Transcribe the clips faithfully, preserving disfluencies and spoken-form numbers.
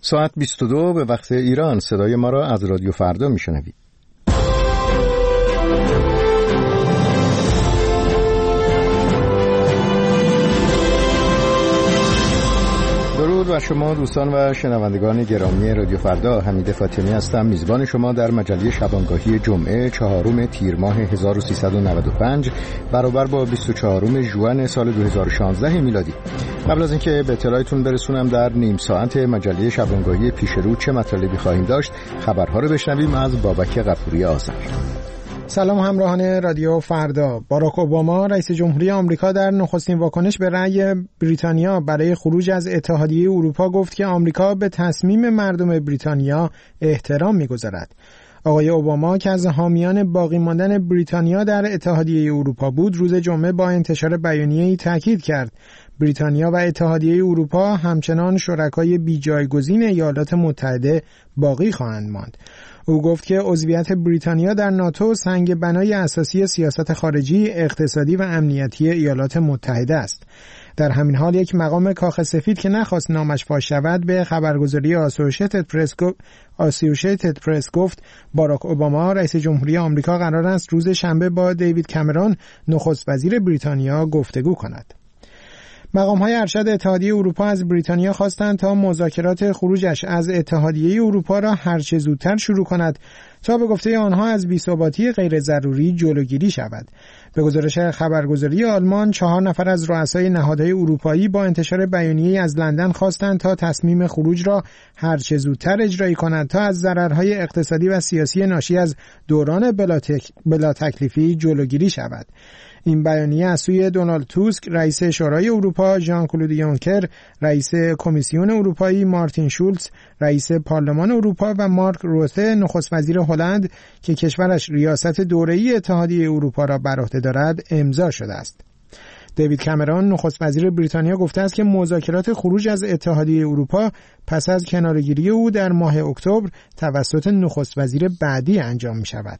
ساعت بیست و دو به وقت ایران صدای ما را از رادیو فردا میشنوید. درود بر شما دوستان و شنوندگان گرامی رادیو فردا. حمید فاطمی هستم، میزبان شما در مجله شبانگاهی جمعه چهارم تیر ماه هزار و سیصد و نود و پنج برابر با بیست و چهارم ژوئن سال دو هزار و شانزده میلادی. قبل از اینکه به اطلاعتون برسونم در نیم ساعت مجله شبانگاهی پیش رو چه مطالبی خواهیم داشت، خبرها رو بشنویم از بابک غفوری آذر. سلام همراهان رادیو فردا. باراک اوباما رئیس جمهوری آمریکا در نخستین واکنش به رأی بریتانیا برای خروج از اتحادیه اروپا گفت که آمریکا به تصمیم مردم بریتانیا احترام می‌گذارد. آقای اوباما که از حامیان باقی ماندن بریتانیا در اتحادیه اروپا بود، روز جمعه با انتشار بیانیه‌ای تاکید کرد بریتانیا و اتحادیه اروپا همچنان شرکای بیجایگزین ایالات متحده باقی خواهند ماند. او گفت که عضویت بریتانیا در ناتو سنگ بنای اساسی سیاست خارجی، اقتصادی و امنیتی ایالات متحده است. در همین حال یک مقام کاخ سفید که نخواست نامش فاش شود به خبرگزاری آسوشیتد پرس آسوشیتد پرس گفت باراک اوباما رئیس جمهوری آمریکا قرار است روز شنبه با دیوید کامرون نخست وزیر بریتانیا گفتگو کند. مقام‌های ارشد اتحادیه اروپا از بریتانیا خواستند تا مذاکرات خروجش از اتحادیه اروپا را هرچه زودتر شروع کند تا به گفته آنها از بی‌ثباتی غیر ضروری جلوگیری شود. به گزارش خبرگزاری آلمان، چهار نفر از رؤسای نهادهای اروپایی با انتشار بیانیه‌ای از لندن خواستند تا تصمیم خروج را هرچه زودتر اجرایی کنند تا از ضررهای اقتصادی و سیاسی ناشی از دوران بلا تکلیفی جلوگیری شود. این بیانیه از سوی دونالد توسک رئیس شورای اروپا، ژان کلود یونکر رئیس کمیسیون اروپایی، مارتین شولز رئیس پارلمان اروپا و مارک روته نخست وزیر هلند که کشورش ریاست دوره‌ای اتحادیه اروپا را بر عهده دارد امضا شده است. دیوید کامرون نخست وزیر بریتانیا گفته است که مذاکرات خروج از اتحادیه اروپا پس از کناره‌گیری او در ماه اکتبر توسط نخست وزیر بعدی انجام می شود.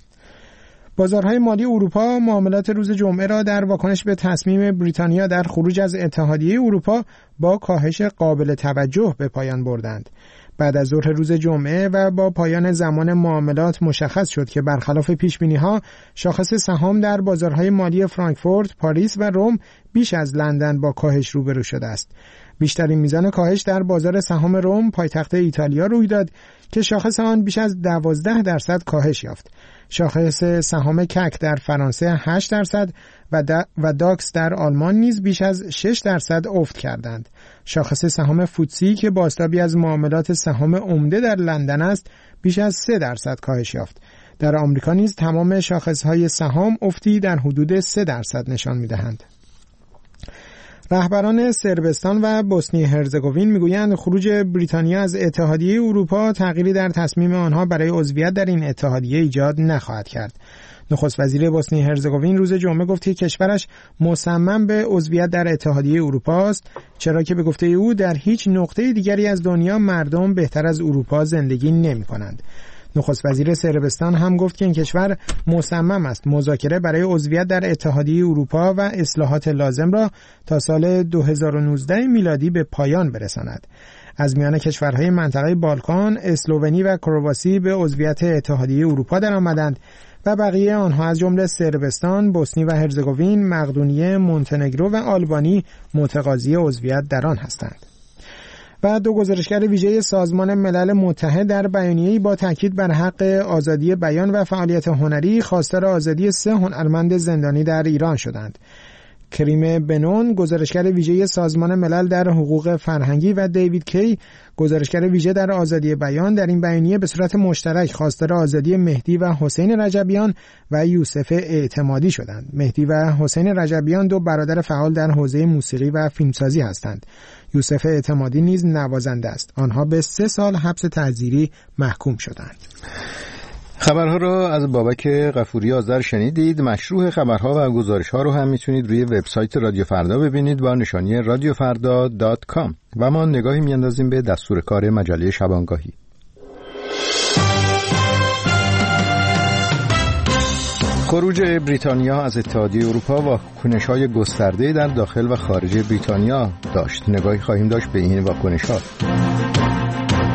بازارهای مالی اروپا معاملات روز جمعه را در واکنش به تصمیم بریتانیا در خروج از اتحادیه اروپا با کاهش قابل توجه به پایان بردند. بعد از ظهر روز جمعه و با پایان زمان معاملات مشخص شد که برخلاف پیشبینی‌ها شاخص سهام در بازارهای مالی فرانکفورت، پاریس و روم بیش از لندن با کاهش روبرو شده است. بیشترین میزان کاهش در بازار سهام روم پایتخت ایتالیا روی داد که شاخص آن بیش از دوازده درصد کاهش یافت. شاخص سهام کک در فرانسه هشت درصد و, و داکس در آلمان نیز بیش از شش درصد افت کردند. شاخص سهام فوتسی که بازتابی از معاملات سهام عمده در لندن است بیش از سه درصد کاهش یافت. در آمریکا نیز تمام شاخصهای سهام افتی در حدود سه درصد نشان می‌دهند. رهبران صربستان و بوسنی هرزگوین میگویند خروج بریتانیا از اتحادیه اروپا تغییری در تصمیم آنها برای عضویت در این اتحادیه ایجاد نخواهد کرد. نخست وزیر بوسنی هرزگوین روز جمعه گفت که کشورش مصمم به عضویت در اتحادیه اروپا است، چرا که به گفته او در هیچ نقطه دیگری از دنیا مردم بهتر از اروپا زندگی نمی‌کنند. نخست وزیر صربستان هم گفت که این کشور مصمم است مذاکره برای عضویت در اتحادیه اروپا و اصلاحات لازم را تا سال دو هزار و نوزده میلادی به پایان برساند. از میان کشورهای منطقه بالکان، اسلوونی و کرواسی به عضویت اتحادیه اروپا درآمدند و بقیه آنها از جمله صربستان، بوسنی و هرزگوین، مقدونیه، مونتنگرو و آلبانی متقاضی عضویت در آن هستند. و دو گزارشگر ویژه سازمان ملل متحد در بیانیه‌ای با تاکید بر حق آزادی بیان و فعالیت هنری خواستار آزادی سه هنرمند زندانی در ایران شدند. کریم بنون، گزارشگر ویژه سازمان ملل در حقوق فرهنگی و دیوید کی، گزارشگر ویژه در آزادی بیان، در این بیانیه به صورت مشترک خواستار آزادی مهدی و حسین رجبیان و یوسف اعتمادی شدند. مهدی و حسین رجبیان دو برادر فعال در حوزه موسیقی و فیلمسازی هستند. یوسف اعتمادی نیز نوازنده است. آنها به سه سال حبس تعزیری محکوم شدند. خبرها را از بابک غفوری آذر شنیدید. مشروح خبرها و گزارشها رو هم میتونید روی وبسایت رادیو فردا ببینید با نشانی رادیو فردا دات کام و ما نگاهی میاندازیم به دستور کار مجله شبانگاهی. خروج بریتانیا از اتحادیه اروپا واکنش‌های گسترده در داخل و خارج بریتانیا داشت. نگاهی خواهیم داشت به این واکنش‌ها.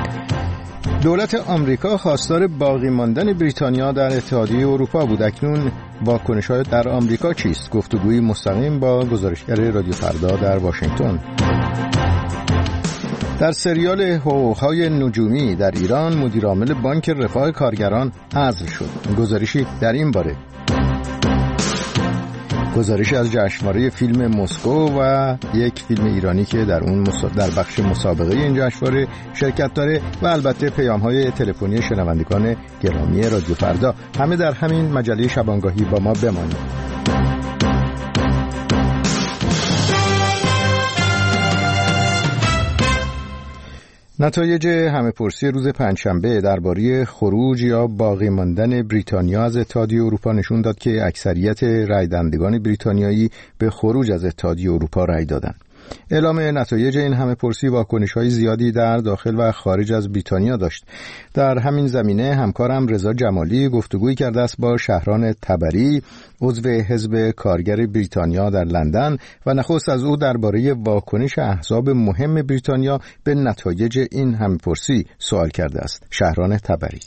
دولت آمریکا خواستار باقی ماندن بریتانیا در اتحادیه اروپا بود. اکنون واکنش‌های در آمریکا چیست؟ گفتگوی مستقیم با گزارشگر رادیو فردا در واشنگتن. در سریال حقوق‌های نجومی در ایران مدیرعامل بانک رفاه کارگران عزل شد. گزارشی در این باره. گزارشی از جشنواره فیلم مسکو و یک فیلم ایرانی که در اون در بخش مسابقه این جشنواره شرکت داره و البته پیام‌های تلفنی شنوندگان گرامی رادیو فردا. همه در همین مجله شبانگاهی با ما بمانید. نتایج همه‌پرسی روز پنجشنبه درباره خروج یا باقی ماندن بریتانیا از اتحادیه اروپا نشون داد که اکثریت رای دهندگان بریتانیایی به خروج از اتحادیه اروپا رای دادند. اعلام نتایج این همه‌پرسی واکنش‌های زیادی در داخل و خارج از بریتانیا داشت. در همین زمینه همکارم رضا جمالی گفتگویی کرده است با شهران تبری، عضو حزب کارگر بریتانیا در لندن و نخست از او درباره واکنش احزاب مهم بریتانیا به نتایج این همه‌پرسی سوال کرده است. شهران تبری: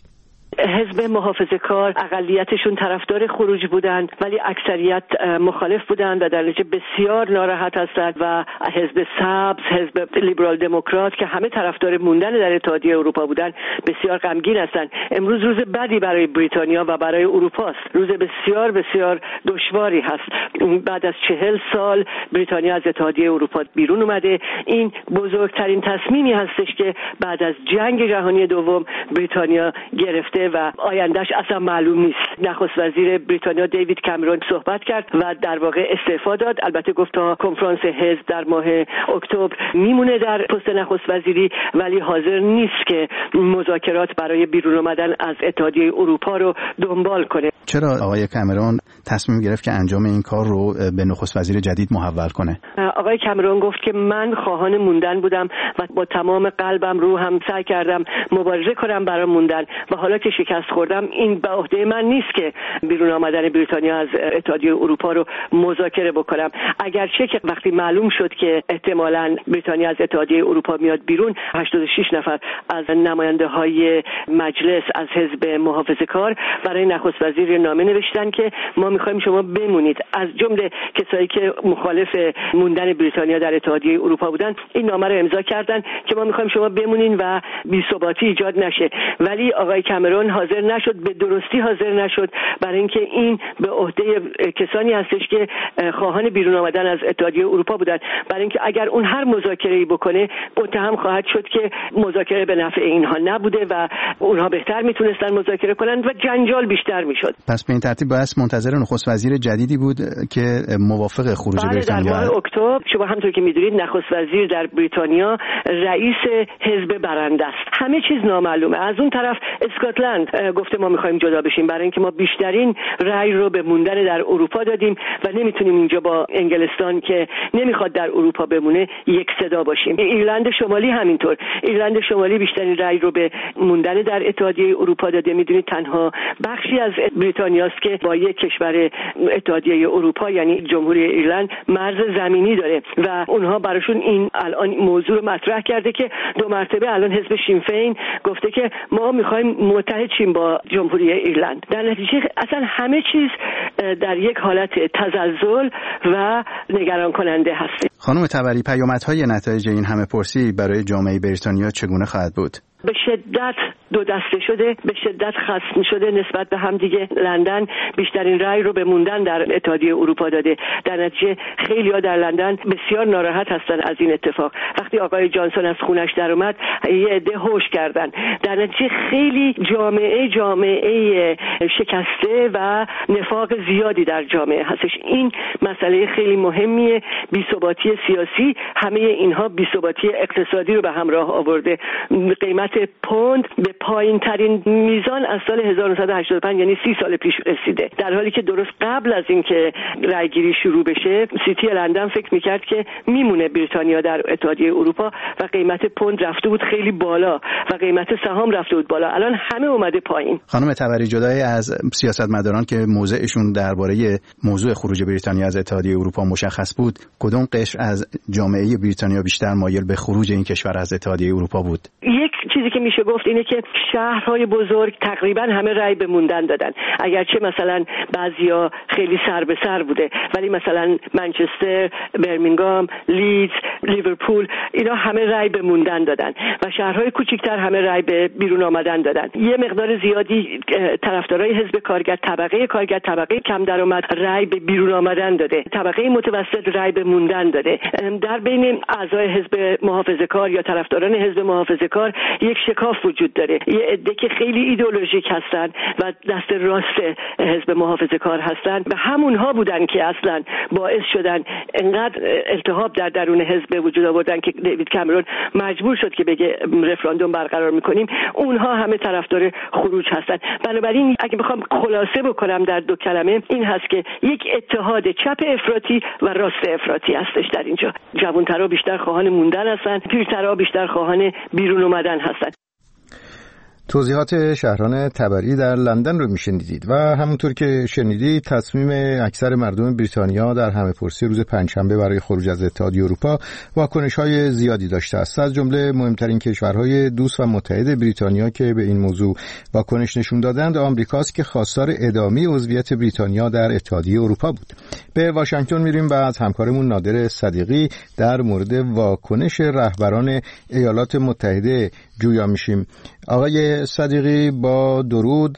حزب محافظه‌کار اقلیتشون طرفدار خروج بودند ولی اکثریت مخالف بودند و در نتیجه بسیار ناراحت هستند و حزب سبز، حزب لیبرال دموکرات که همه طرفدار موندن در اتحادیه اروپا بودند بسیار غمگین هستند. امروز روز بدی برای بریتانیا و برای اروپا است. روز بسیار بسیار دشواری هست. بعد از چهل سال بریتانیا از اتحادیه اروپا بیرون اومده. این بزرگترین تصمیمی هستش که بعد از جنگ جهانی دوم بریتانیا گرفته و آیندهش اصلا معلوم نیست. نخست وزیر بریتانیا دیوید کامرون صحبت کرد و در واقع استعفا داد. البته گفت تا کنفرانس حزب در ماه اکتبر میمونه در پست نخست وزیری ولی حاضر نیست که مذاکرات برای بیرون آمدن از اتحادیه اروپا رو دنبال کنه. چرا آقای کامرون تصمیم گرفت که انجام این کار رو به نخست وزیر جدید محول کنه؟ آقای کامرون گفت که من خواهان موندن بودم و با تمام قلبم رو هم سعی کردم مبارزه کنم برای موندن و حالا که شکست خوردم این به عهده من نیست که بیرون آمدن بریتانیا از اتحادیه اروپا رو مذاکره بکنم. اگرچه که وقتی معلوم شد که احتمالاً بریتانیا از اتحادیه اروپا میاد بیرون، هشتاد و شش نفر از نماینده های مجلس از حزب محافظه‌کار برای نخست وزیر نامه نوشتن که ما میخوایم شما بمونید. از جمله کسایی که مخالف موندن بریتانیا در اتحادیه اروپا بودن این نامه رو امضا کردن که ما میخوایم شما بمونین و بی‌ثباتی ایجاد نشه. ولی آقای کامرون حاضر نشد، به درستی حاضر نشد، برای اینکه این به عهده کسانی هستش که خواهان بیرون آمدن از اتحادیه اروپا بودن. برای اینکه اگر اون هر مذاکره‌ای بکنه متهم خواهد شد که مذاکره به نفع اینها نبوده و اونها بهتر میتونستن مذاکره کنن و جنجال بیشتر میشد. پس به این ترتیب باید منتظر نخست وزیر جدیدی بود که موافق خروج بریتانیا. در ماه اکتبر شما همونطور که میدونید نخست وزیر در بریتانیا رئیس حزب برنده است. همه چیز نامعلومه. از اون طرف اسکاتلند گفته ما میخوایم جدا بشیم برای اینکه ما بیشترین رأی رو به موندن در اروپا دادیم و نمیتونیم اینجا با انگلستان که نمیخواد در اروپا بمونه یک صدا باشیم. ایرلند شمالی همینطور. ایرلند شمالی بیشترین رأی رو به موندن در اتحادیه اروپا داده. میدونید تنها بخشی از بریتانیاست که با یک کشور اتحادیه اروپا یعنی جمهوری ایرلند مرز زمینی داره و اونها براشون این الان موضوع رو مطرح کرده که دو مرتبه الان حزب شینفین گفته که ما میخوایم متحد شیم با جمهوری ایرلند. در نتیجه اصلا همه چیز در یک حالت تزلزل و نگران کننده هست. خانم تبری، پیامدهای نتایج این همه‌پرسی برای جامعه بریتانیا چگونه خواهد بود؟ به شدت دو دسته شده، به شدت خصم شده نسبت به هم دیگه. لندن بیشترین رأی رو به موندن در اتحادیه اروپا داده. در نتیجه خیلی‌ها در لندن بسیار ناراحت هستن از این اتفاق. وقتی آقای جانسون از خونش در اومد یه عده هوش کردن. در نتیجه خیلی جامعه جامعه شکسته و نفاق زیادی در جامعه هستش. این مسئله خیلی مهمیه. بی‌ثباتی سیاسی، همه اینها بی‌ثباتی اقتصادی رو به همراه آورده. قیمت پوند به پایین ترین میزان از سال هزار و نهصد و هشتاد و پنج یعنی سی سال پیش رسیده، در حالی که درست قبل از اینکه رأیگیری شروع بشه سیتی لندن فکر میکرد که میمونه بریتانیا در اتحادیه اروپا و قیمت پوند رفته بود خیلی بالا و قیمت سهام رفته بود بالا. الان همه اومده پایین. خانم تبری، جدای از سیاستمداران که موضعشون در درباره موضوع خروج بریتانیا از اتحادیه اروپا مشخص بود، کدوم قشر از جامعه بریتانیا بیشتر مایل به خروج این کشور از اتحادیه اروپا بود؟ یک چیزی که میشه گفت اینه که شهرهای بزرگ تقریبا همه رأی به موندن دادن، اگرچه مثلا بعضیا خیلی سر به سر بوده، ولی مثلا منچستر، برمینگام، لیدز، لیورپول اینا همه رأی به موندن دادن و شهرهای کوچکتر همه رأی به بیرون آمدن دادن. یه مقدار زیادی طرفدارای حزب کارگر، طبقه کارگر، طبقه کم درآمد رأی به بیرون آمدن داده، طبقه متوسط رأی به موندن داده. در بین اعضای حزب محافظه‌کار یا طرفداران حزب محافظه‌کار یک شکاف وجود داره. یه عده که خیلی ایدئولوژیک هستن و دست راست حزب محافظه‌کار هستن و همونها بودن که اصلا باعث شدن انقدر التهاب در درون حزب وجود آوردن که دیوید کامرون مجبور شد که بگه رفراندوم برقرار می‌کنیم. اونها همه طرفدار خروج هستن. بنابراین اگه بخوام خلاصه بکنم در دو کلمه این هست که یک اتحاد چپ افراطی و راست افراطی هستش در اینجا. جوان‌ترا بیشتر خواهان موندن هستن، پیرترا بیشتر خواهان بیرون اومدن هستن. توضیحات شهران تبری در لندن رو میشنیدید و همونطور که شنیدید تصمیم اکثر مردم بریتانیا در همه‌پرسی روز پنجشنبه برای خروج از اتحادیه اروپا واکنش‌های زیادی داشته است. از جمله مهمترین کشورهای دوست و متحد بریتانیا که به این موضوع واکنش نشون دادند آمریکاست که خواستار ادامه عضویت بریتانیا در اتحادیه اروپا بود. به واشنگتن میریم و از همکارمون نادر صدیقی در مورد واکنش رهبران ایالات متحده جویا میشیم. آقای صدیقی با درود،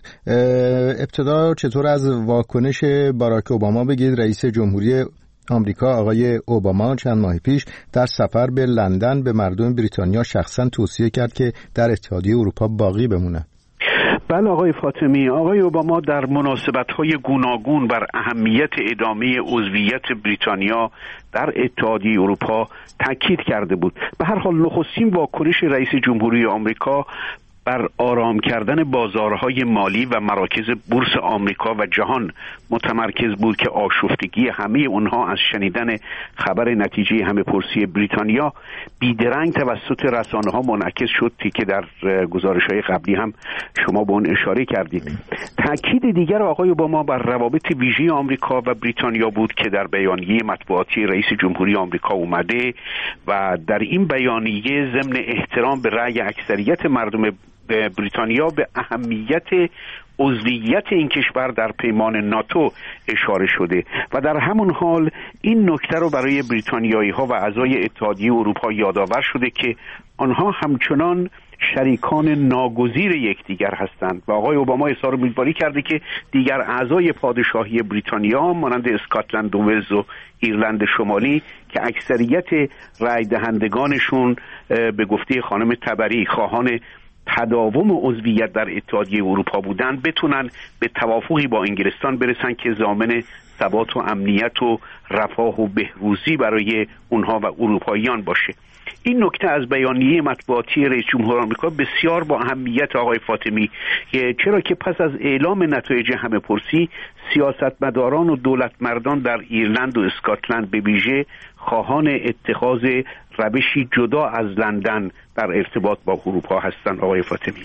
ابتدا چطور از واکنش باراک اوباما بگید؟ رئیس جمهوری آمریکا آقای اوباما چند ماه پیش در سفر به لندن به مردم بریتانیا شخصا توصیه کرد که در اتحادیه اروپا باقی بمونه. بله آقای فاطمی، آقای اوباما در مناسبت‌های گوناگون بر اهمیت ادامه عضویت بریتانیا در اتحادیه اروپا تاکید کرده بود. به هر حال نخستین واکنش رئیس جمهوری آمریکا بر آرام کردن بازارهای مالی و مراکز بورس آمریکا و جهان متمرکز بود که آشفتگی همه اونها از شنیدن خبر نتیجه همه‌پرسی بریتانیا بیدرنگ توسط رسانه‌ها منعکس شد که در گزارش‌های قبلی هم شما به اون اشاره کردید. تأکید دیگر آقای اوباما بر روابط ویژه آمریکا و بریتانیا بود که در بیانیه مطبوعاتی رئیس جمهوری آمریکا اومده و در این بیانیه ضمن احترام به رأی اکثریت مردم بریتانیا به اهمیت عضویت این کشور در پیمان ناتو اشاره شده و در همون حال این نکته رو برای بریتانیایی ها و اعضای اتحادیه اروپا یادآور شده که آنها همچنان شریکان ناگزیر یکدیگر هستند و آقای اوباما اظهار امیدواری کرده که دیگر اعضای پادشاهی بریتانیا مانند اسکاتلند و ولز و ایرلند شمالی که اکثریت رای دهندگانشون به گفته خانم تبری خواهان تداوم عضویت در اتحادیه اروپا بودن بتونن به توافقی با انگلستان برسن که ضامن ثبات و امنیت و رفاه و بهروزی برای اونها و اروپاییان باشه. این نکته از بیانیه مطبوعاتی رئیس جمهور آمریکا بسیار با اهمیت آقای فاطمی، چرا که پس از اعلام نتایج همه‌پرسی سیاستمداران و دولتمردان در ایرلند و اسکاتلند به ویژه خواهان اتخاذ روشی جدا از لندن در ارتباط با اروپا هستند. آقای فاطمی.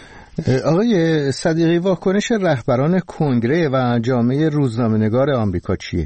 آقای صدیقی، واکنش رهبران کنگره و جامعه روزنامه‌نگار آمریکا چیه؟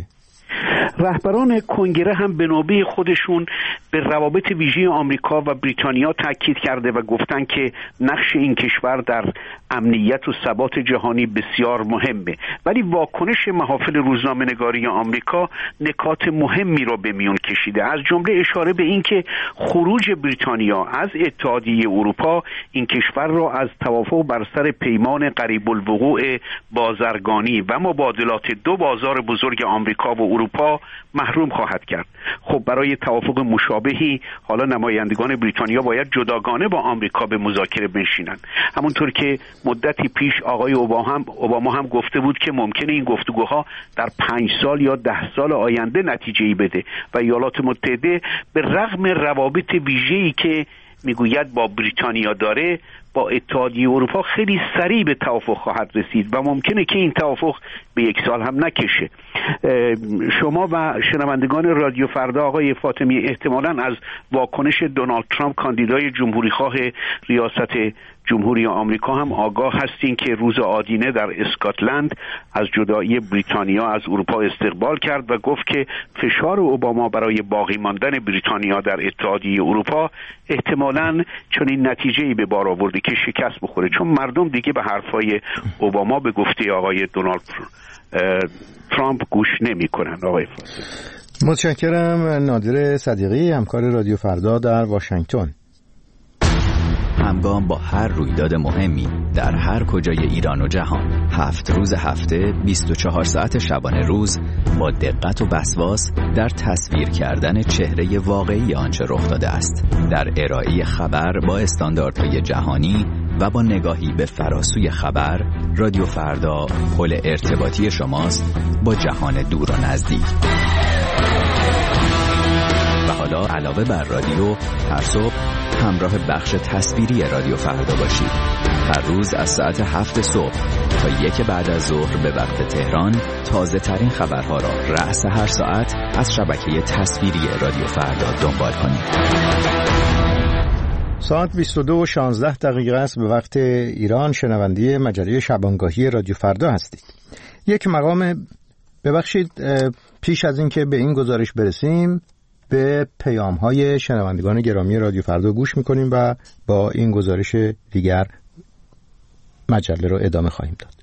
رهبران کنگره هم به نوبه خودشون به روابط ویژه آمریکا و بریتانیا تاکید کرده و گفتن که نقش این کشور در امنیت و ثبات جهانی بسیار مهمه، ولی واکنش محافل روزنامه‌نگاری آمریکا نکات مهمی را به میون کشیده، از جمله اشاره به این که خروج بریتانیا از اتحادیه اروپا این کشور را از توافق بر سر پیمان قریب الوقوع بازرگانی و مبادلات دو بازار بزرگ آمریکا و اروپا محروم خواهد کرد. خب برای توافق مشابهی حالا نمایندگان بریتانیا باید جداگانه با آمریکا به مذاکره بنشینند. همونطور که مدتی پیش آقای اوباما هم, اوباما هم گفته بود که ممکنه این گفتگوها در پنج سال یا ده سال آینده نتیجه‌ای بده و ایالات متحده به رغم روابط ویژه‌ای که میگوید با بریتانیا داره با اتحادیه اروپا خیلی سریع به توافق خواهد رسید و ممکنه که این توافق به یک سال هم نکشه. شما و شنوندگان رادیو فردا آقای فاطمی احتمالاً از واکنش دونالد ترامپ کاندیدای جمهوری خواه ریاست جمهوری آمریکا هم آگاه هستین که روز آدینه در اسکاتلند از جدایی بریتانیا از اروپا استقبال کرد و گفت که فشار اوباما برای باقی ماندن بریتانیا در اتحادیه اروپا احتمالاً چنین نتیجه‌ای به بار آورده که شکست بخوره، چون مردم دیگه به حرفای اوباما به گفته آقای دونالد ترامپ گوش نمی‌کنن. آقای فاطمی متشکرم. نادر صدیقی، همکار رادیو فردا در واشنگتن. همگام با هر رویداد مهمی در هر کجای ایران و جهان، هفت روز هفته، بیست و چهار ساعت شبانه روز، با دقت و وسواس در تصویر کردن چهره واقعی آنچه رخ داده است، در ارائه خبر با استانداردهای جهانی و با نگاهی به فراسوی خبر. رادیو فردا پل ارتباطی شماست با جهان دور و نزدیک. و حالا علاوه بر رادیو، هر صبح همراه بخش تصویری رادیو فردا باشید. هر روز از ساعت هفت صبح تا یک بعد از ظهر به وقت تهران تازه ترین خبرها را رأس هر ساعت از شبکه تصویری رادیو فردا دنبال کنید. ساعت بیست و دو و شانزده دقیقه است به وقت ایران. شنونده مجله شبانگاهی رادیو فردا هستید. یک مقام ببخشید پیش از این که به این گزارش برسیم به پیام‌های شنوندگان گرامی رادیو فردا گوش می‌کنیم و با این گزارش دیگر مجله رو ادامه خواهیم داد.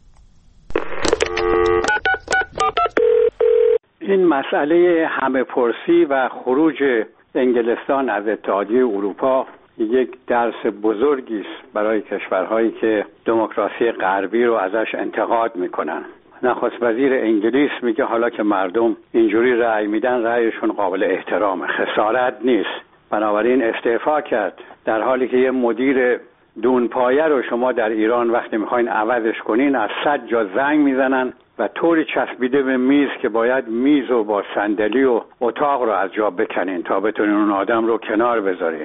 این مسئله همه پرسی و خروج انگلستان از اتحادیه اروپا یک درس بزرگی است برای کشورهایی که دموکراسی غربی رو ازش انتقاد می‌کنن. نخست وزیر انگلیس میگه حالا که مردم اینجوری رأی میدن رأیشون قابل احترامه، خسارت نیست، بنابراین استعفا کرد، در حالی که یه مدیر دونپایه رو شما در ایران وقتی میخواین عوضش کنین از صد جا زنگ میزنن و طوری چسبیده به میز که باید میز و با صندلی و اتاق رو از جا بکنین تا بتونین اون آدم رو کنار بذارین.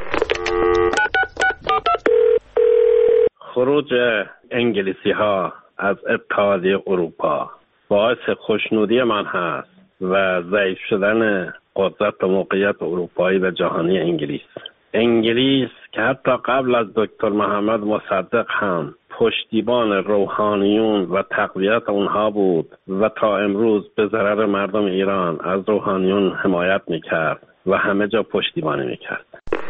خروج انگلیسی ها از اتحادیه اروپا باعث خوشنودی من هست و ضعیف شدن قدرت و موقعیت اروپایی و جهانی انگلیس. انگلیس که حتی قبل از دکتر محمد مصدق هم پشتیبان روحانیون و تقویت اونها بود و تا امروز به ضرر مردم ایران از روحانیون حمایت میکرد و همه جا پشتیبانی میکرد.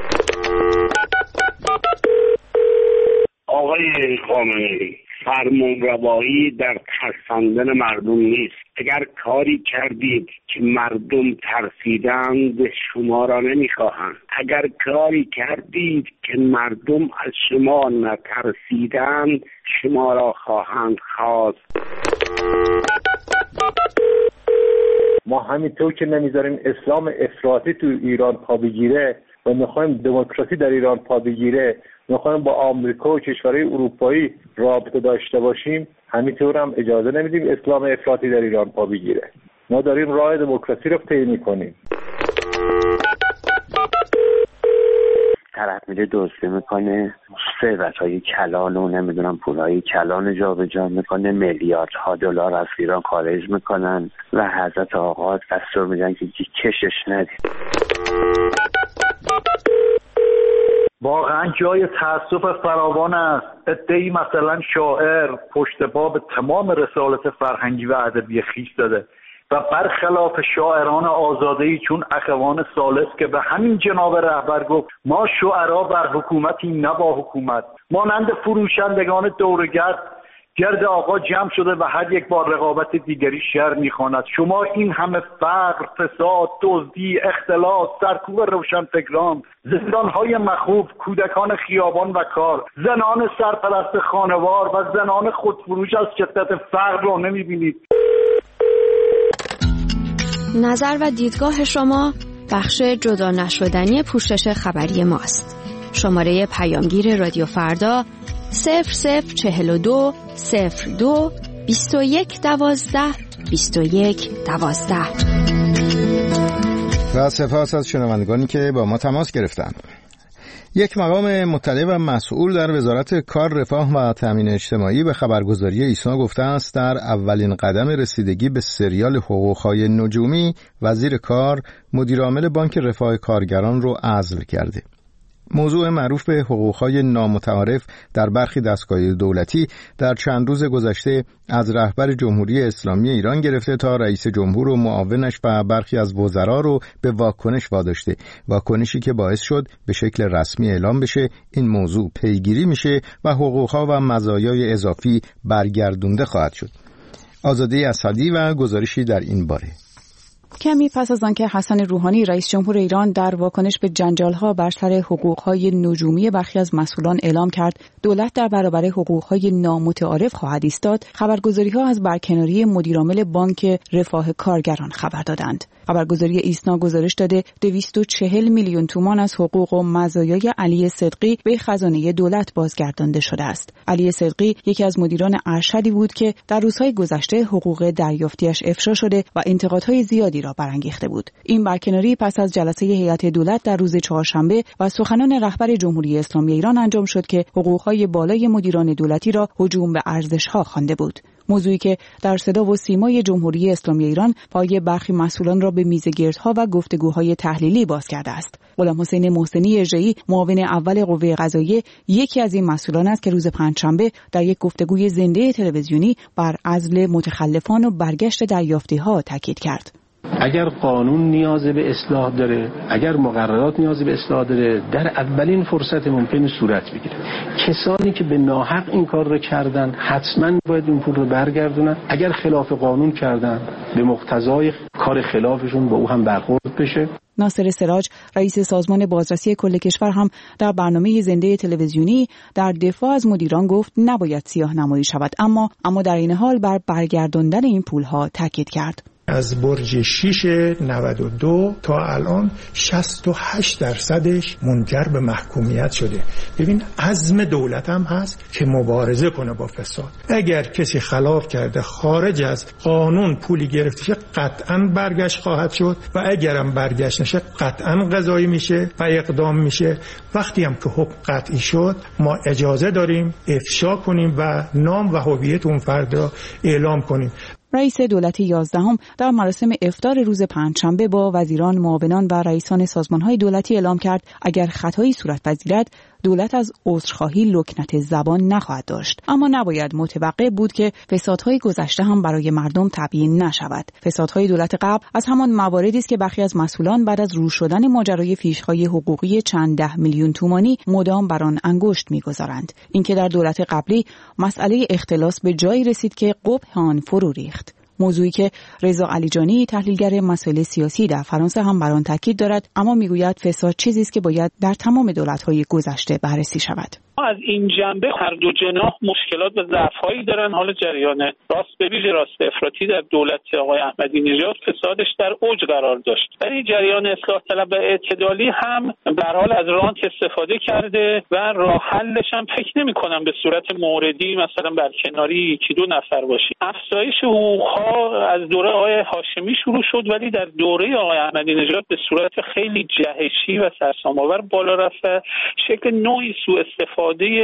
آقای خامنه‌ای، فرمانروایی در ترساندن مردم نیست. اگر کاری کردید که مردم ترسیدند شما را نمیخواهند. اگر کاری کردید که مردم از شما نترسیدند شما را خواهند خواست. ما همینطور که نمیذاریم اسلام افراطی تو ایران پا بگیره و میخوایم دموکراسی در ایران پا بگیره، میخوایم با آمریکا و کشورهای اروپایی رابطه داشته باشیم، همینطور هم اجازه نمیدیم اسلام افراطی در ایران پا بگیره. ما داریم راه دموکراسی رو طی میکنیم. طرف میره دزدی میکنه، ثروت‌های کلان و نمیدونم پولهای کلان جابجا میکنه، میلیاردها دلار از ایران خارج میکنن و حضرت آقا دستور میدن که کشش ندید. واقعا جای تأسف فراوان است. ادعی مثلا شاعر پشت باب تمام رسالت فرهنگی و ادبی خویش داده و برخلاف شاعران آزاده‌ای چون اخوان ثالث که به همین جناب رهبر گفت ما شعرا بر حکومتی نه با حکومت، مانند فروشندگان دورگرد گرد آقا جمع شده و هر یک با رقابت دیگری شعر میخواند. شما این همه فقر، فساد، دزدی، اختلاط، سرکوب روشنفکران، زندانهای مخوف، کودکان خیابان و کار، زنان سرپرست خانوار و زنان خودفروش از شدت فقر را نمیبینید. نظر و دیدگاه شما بخش جدا نشدنی پوشش خبری ماست. شماره پیامگیر رادیو فردا صفر صفر چهل و دو صفر دو بیست و یک دوازده بیست و یک دوازده. و سپاس از شنوندگانی که با ما تماس گرفتند. یک مقام مطلع و مسئول در وزارت کار، رفاه و تامین اجتماعی به خبرگزاری ایسنا گفته است در اولین قدم رسیدگی به سریال حقوق‌های نجومی، وزیر کار مدیرعامل بانک رفاه کارگران رو عزل کرده. موضوع معروف به حقوق‌های نامتعارف در برخی دستگاه‌های دولتی در چند روز گذشته از رهبر جمهوری اسلامی ایران گرفته تا رئیس جمهور و معاونش و برخی از وزرا رو به واکنش واداشته. واکنشی که باعث شد به شکل رسمی اعلام بشه این موضوع پیگیری میشه و حقوق‌ها و مزایای اضافی برگردونده خواهد شد. آزاده اسدی و گزارشی در این باره. کمی پس از آنکه حسن روحانی رئیس جمهور ایران در واکنش به جنجال‌ها بر سر حقوق‌های نجومی برخی از مسئولان اعلام کرد دولت در برابر حقوق‌های نامتعارف خواهد ایستاد، خبرگزاری‌ها از برکناری مدیرعامل بانک رفاه کارگران خبر دادند. خبرگزاری ایسنا گزارش داده دویست و چهل میلیون تومان از حقوق و مزایای علی صدقی به خزانه دولت بازگردانده شده است. علی صدقی یکی از مدیران ارشدی بود که در روزهای گذشته حقوق دریافتیش افشا شده و انتقادهای زیادی را برانگیخته بود. این برکناری پس از جلسه هیئت دولت در روز چهارشنبه و سخنان رهبر جمهوری اسلامی ایران انجام شد که حقوق‌های بالای مدیران دولتی را هجوم به ارزش‌ها خوانده بود. موضوعی که در صدا و سیمای جمهوری اسلامی ایران پای برخی مسئولان را به میزگردها و گفتگوهای تحلیلی باز کرده است. غلام حسین محسنی اژه‌ای، معاون اول قوه قضاییه، یکی از این مسئولان است که روز پنجشنبه در یک گفتگوی زنده تلویزیونی بر عزل متخلفان و برگشت دریافتی‌ها تاکید کرد. اگر قانون نیاز به اصلاح داره، اگر مقررات نیاز به اصلاح داره، در اولین فرصت ممکن صورت بگیره. کسانی که به ناحق این کار رو کردن حتما باید این پول رو برگردونن. اگر خلاف قانون کردن به مقتضای کار خلافشون با او هم برخورد بشه. ناصر سراج، رئیس سازمان بازرسی کل کشور، هم در برنامه زنده تلویزیونی در دفاع از مدیران گفت نباید سیاه‌نمایی شود، اما اما در این حال بر برگرداندن این پول‌ها تاکید کرد. از برج شش نود و دو تا الان شصت و هشت درصدش منجر به محکومیت شده. ببین عزم دولت هم هست که مبارزه کنه با فساد. اگر کسی خلاف کرده خارج از قانون پولی گرفته شه قطعاً برگشت خواهد شد و اگرم برگشت نشه قطعاً قضایی میشه و اقدام میشه. وقتی هم که حکم قطعی شد ما اجازه داریم افشا کنیم و نام و هویت اون فرد را اعلام کنیم. رئیس دولت یازدهم در مراسم افطار روز پنجشنبه با وزیران، معاونان و رئیسان سازمان‌های دولتی اعلام کرد اگر خطایی صورت پذیرد دولت از عذرخواهی لکنت زبان نخواهد داشت، اما نباید متوقع بود که فسادهای گذشته هم برای مردم تبیین نشود. فسادهای دولت قبل از همان مواردی است که برخی از مسئولان بعد از رو شدن ماجرای فیش‌های حقوقی چند ده میلیون تومانی مدام بر آن انگشت می‌گذارند. اینکه در دولت قبلی مسئله اختلاس به جایی رسید که قبح آن فرو ریخت. موضوعی که رضا علیجانی، تحلیلگر مسائل سیاسی در فرانسه، هم بر آن تاکید دارد، اما میگوید فساد چیزی است که باید در تمام دولت‌های گذشته بررسی شود. از این جنبه هر دو جناح مشکلات و ضعف‌هایی دارن. حال جریان راست به ویژه راست افراطی در دولت آقای احمدی نژاد فسادش در اوج قرار داشت. ولی جریان اصلاح طلب و اعتدالی هم به هر حال از رانت استفاده کرده و راه حلش هم فکر نمی‌کنم به صورت موردی مثلا برکناری یکی دو نفر باشه. افزایش حقوق‌ها از دوره آقای هاشمی شروع شد ولی در دوره آقای احمدی نژاد به صورت خیلی جهشی و سرسام‌آور بالا رفت. شکل نوعی سوء استفاده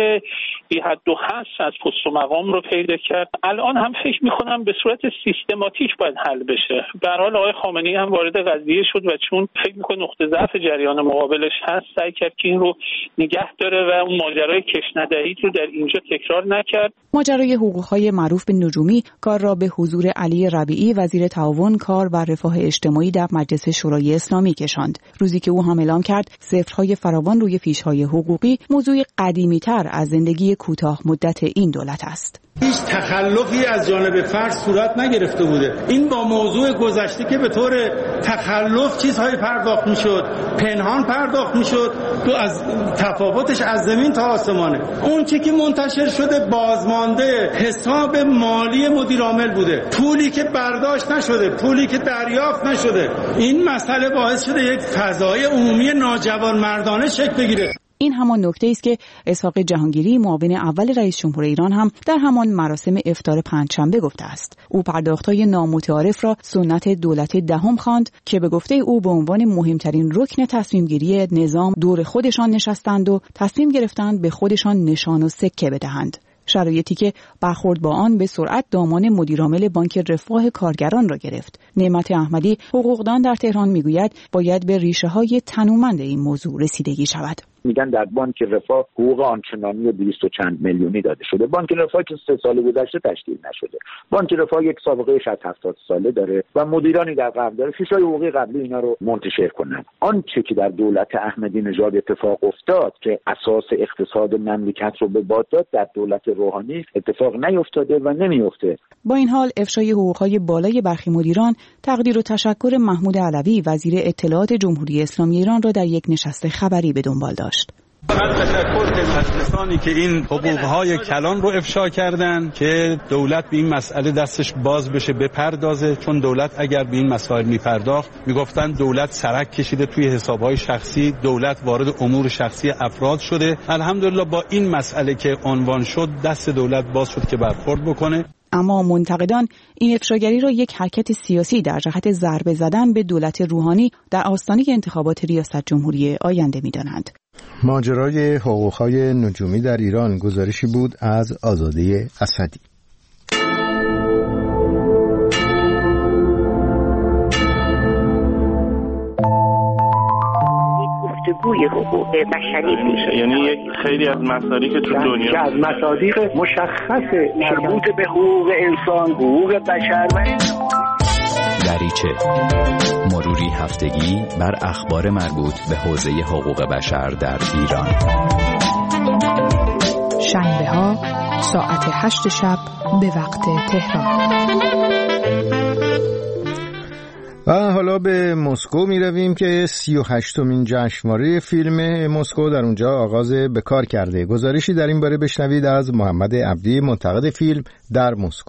بی حد و حصر از پست و مقام رو پیدا کرد. الان هم فکر می‌کنم به صورت سیستماتیک باید حل بشه. به هر حال آقای خامنه‌ای هم وارد قضیه شد و چون فکر می‌کنه نقطه ضعف جریان مقابلش هست سعی کرد که این رو نگه داره و اون ماجرای کشندهی رو در اینجا تکرار نکرد. ماجرای حقوق‌های معروف به نجومی کار را به حضور علی ربیعی، وزیر تعاون، کار و رفاه اجتماعی در مجلس شورای اسلامی کشاند. روزی که او هم اعلام کرد صفرهای فراوان روی فیش‌های حقوقی موضوع قدیمی‌تر از زندگی کوتاه مدت این دولت است. هیچ تخلفی از جانب فرد صورت نگرفته بوده. این با موضوع گذشته که به طور تخلف چیزهای پرداخت میشد، پنهان پرداخت میشد، تو از تفاوتش از زمین تا آسمانه. اون چیزی که منتشر شده بازمانده حساب مالی مدیر عامل بوده، پولی که برداشت نشده، پولی که دریافت نشده. این مسئله باعث شده یک فضای عمومی ناجوانمردانه شکل بگیره. این همان نکته است که اسحاق جهانگیری معاون اول رئیس جمهور ایران هم در همان مراسم افطار پنجشنبه گفته است. او پرداخت‌های نامتعارف را سنت دولت دهم خواند که به گفته او به عنوان مهمترین رکن تصمیم‌گیری نظام دور خودشان نشستند و تصمیم گرفتند به خودشان نشان و سکه بدهند. شرایطی که برخورد با آن به سرعت دامان مدیرعامل بانک رفاه کارگران را گرفت. نعمت احمدی حقوقدان در تهران میگوید باید به ریشه‌های تنومند این موضوع رسیدگی شود. میگن در بانک رفاه حقوق آنچنانی و دویست و چند میلیونی داده شده. بانک رفاه که سه سال گذشته تشکیل نشده. بانک رفاه یک سابقه شصت هفتاد ساله داره و مدیرانی در قرارداد فیشای حقوقی قبلی اینا رو منتشر کنن. آنچه که در دولت احمدی نژاد اتفاق افتاد که اساس اقتصاد مملکت رو به باد داد، در دولت روحانی اتفاق نیفتاده و نمیفته. با این حال افشای حقوق‌های بالای برخی مدیران تقدیر و تشکر محمود علوی وزیر اطلاعات جمهوری اسلامی ایران را در یک نشست خبری به دنبال داشت. من تشکر از کسانی که این حقوق‌های کلان رو افشا کردن که دولت به این مسئله دستش باز بشه بپردازه، چون دولت اگر به این مسائل میپرداخت میگفتن دولت سرک کشیده توی حساب‌های شخصی، دولت وارد امور شخصی افراد شده. الحمدلله با این مسئله که عنوان شد دست دولت باز شد که برخورد بکنه. اما منتقدان این افشاگری را یک حرکت سیاسی در جهت ضربه زدن به دولت روحانی در آستانه انتخابات ریاست جمهوری آینده می‌دانند. ماجرای حقوق‌های نجومی در ایران گزارشی بود از آزاده اسدی. گفتگوی حقوق بشری میشه، یعنی یک خیلی از مصادیق تو دنیا که از مصادیق مشخص مربوط به حقوق انسان، حقوق بشر و دریچه مروری هفتگی بر اخبار مربوط به حوزه حقوق بشر در ایران. شنبه ها ساعت هشت شب به وقت تهران. و حالا به مسکو می رویم که سی و هشتمین جشنواره فیلم مسکو در اونجا آغاز به کار کرده. گزارشی در این باره بشنوید از محمد عبدی، منتقد فیلم در مسکو.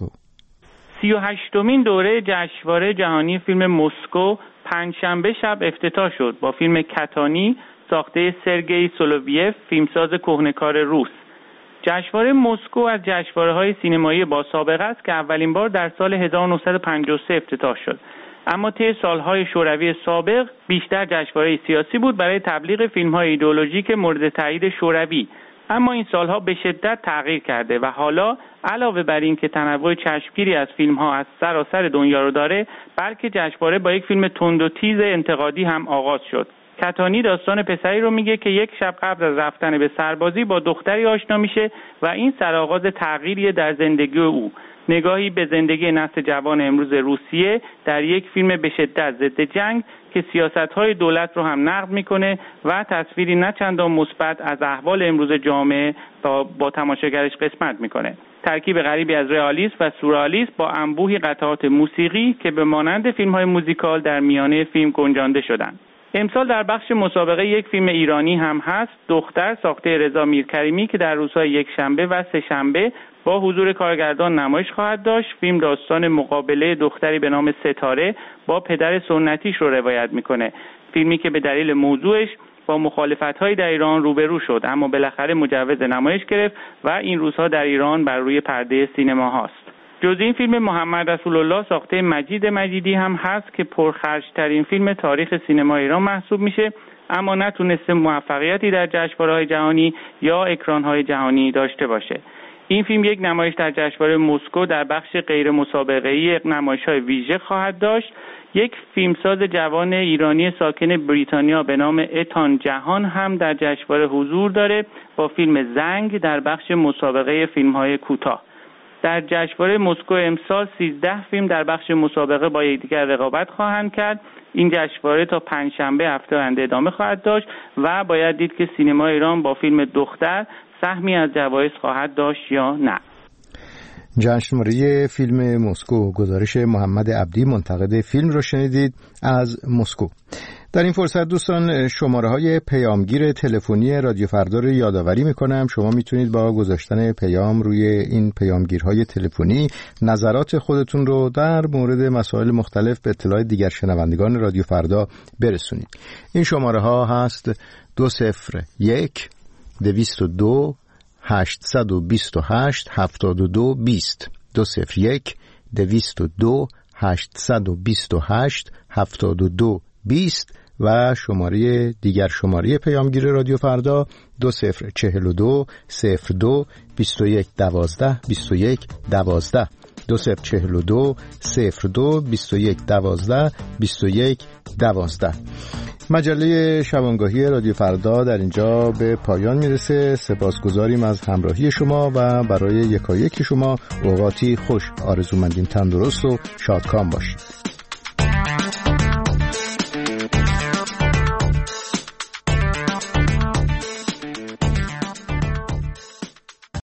سی و هشتمین دوره جشنواره جهانی فیلم مسکو پنجشنبه شب افتتاح شد با فیلم کتانی ساخته سرگئی سولوویف، فیلمساز کهنه‌کار روس. جشنواره مسکو از جشنواره‌های سینمایی با سابقه است که اولین بار در سال هزار و نهصد و پنجاه و سه افتتاح شد. اما طی سالهای شوروی سابق بیشتر جشنواره سیاسی بود برای تبلیغ فیلم‌های ایدئولوژیک مورد تایید شوروی. اما این سالها به شدت تغییر کرده و حالا علاوه بر این که تنوع چشمگیری از فیلم‌ها از سراسر دنیا رو داره، بلکه جشنواره با یک فیلم تند و تیز انتقادی هم آغاز شد. کتانی داستان پسری رو میگه که یک شب قبل از رفتن به سربازی با دختری آشنا میشه و این سرآغاز تغییری در زندگی او. نگاهی به زندگی نسل جوان امروز روسیه در یک فیلم به شدت ضد جنگ که سیاست‌های دولت رو هم نقد میکنه و تصویری نه چندان مثبت از احوال امروز جامعه با, با تماشاگرش قسمت میکنه. ترکیب غریبی از رئالیسم و سورئالیسم با انبوهی قطعات موسیقی که به مانند فیلم‌های موزیکال در میانه فیلم گنجانده شدند. امسال در بخش مسابقه یک فیلم ایرانی هم هست، دختر ساخته رضا میرکریمی که در روزهای یک شنبه و سه شنبه با حضور کارگردان نمایش خواهد داشت. فیلم داستان مقابله دختری به نام ستاره با پدر سنتیش رو روایت میکنه. فیلمی که به دلیل موضوعش با مخالفت‌هایی در ایران روبرو شد اما بالاخره مجوز نمایش گرفت و این روزها در ایران بر روی پرده سینما هاست. جز این فیلم محمد رسول الله ساخته مجید مجیدی هم هست که پرخرج‌ترین فیلم تاریخ سینما ایران محسوب میشه اما نتونسته موفقیتی در جشنواره‌های جهانی یا اکران‌های جهانی داشته باشه. این فیلم یک نمایش در جشنواره مسکو در بخش غیر مسابقه‌ای نمایش‌های ویژه خواهد داشت. یک فیلمساز جوان ایرانی ساکن بریتانیا به نام اتان جهان هم در جشنواره حضور داره با فیلم زنگ در بخش مسابقه فیلم‌های کوتاه. در جشنواره مسکو امسال سیزده فیلم در بخش مسابقه با یکدیگر رقابت خواهند کرد. این جشنواره تا پنجشنبه هفته آینده ادامه خواهد داشت و باید دید که سینما ایران با فیلم دختر سهمی از جوایز خواهد داشت یا نه. جشنواره فیلم مسکو، گزارش محمد عبدی منتقد فیلم رو شنیدید از مسکو. در این فرصت دوستان شماره های پیامگیر تلفنی رادیو فردا رو یادآوری میکنم. شما میتونید با گذاشتن پیام روی این پیامگیرهای تلفنی نظرات خودتون رو در مورد مسائل مختلف به اطلاع دیگر شنوندگان رادیو فردا برسونید. این شماره ها هست دو صفر یک دویست و دو هشتصد و بیست و هشت هفتاد و دو بیست. دو صفر یک دویست و دو هشتصد و بیست و هشت هفتاد و دو بیست و شماره دیگر شماره پیامگیر رادیو فردا دو صفر چهل و دو صفر دو بیست و یک دوازده بیست و یک دوازده. دو صفر چهل و دو صفر دو بیست و یک دوازده بیست و یک دوازده. مجله شبانگاهی رادیو فردا در اینجا به پایان میرسه. سپاسگزاریم از همراهی شما و برای یکایک شما اوقاتی خوش آرزومندیم. تندرست و شادکام باشید.